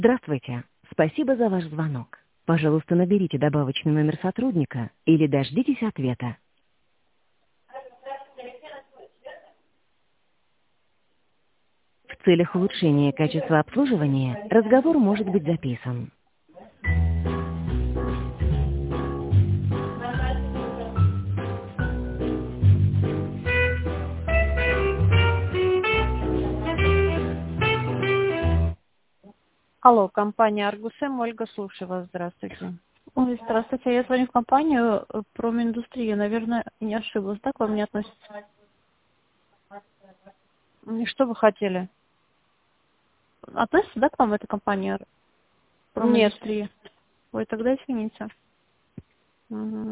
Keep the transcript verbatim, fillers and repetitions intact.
Здравствуйте. Спасибо за ваш звонок. Пожалуйста, наберите добавочный номер сотрудника или дождитесь ответа. В целях улучшения качества обслуживания разговор может быть записан. Алло, компания Аргусем, Ольга, слушаю вас, здравствуйте. Ой, здравствуйте. Я звоню в компанию э, Проминдустрия. Наверное, не ошиблась. Так вам не относится? И что вы хотели? Относится, да, к вам эта компания Нет. Проминдустрия? Ой, тогда извините. Мгм.